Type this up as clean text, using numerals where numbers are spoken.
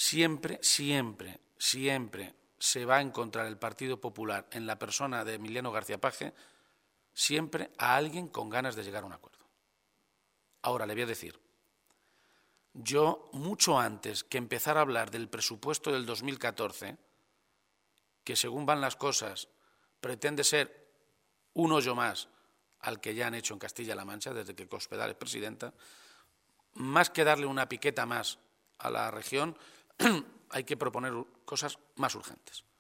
siempre se va a encontrar el Partido Popular en la persona de Emiliano García Paje, siempre a alguien con ganas de llegar a un acuerdo. Ahora le voy a decir, yo mucho antes que empezar a hablar del presupuesto del 2014, que según van las cosas pretende ser un hoyo más al que ya han hecho en Castilla-La Mancha desde que Cospedal es presidenta, más que darle una piqueta más a la región, hay que proponer cosas más urgentes.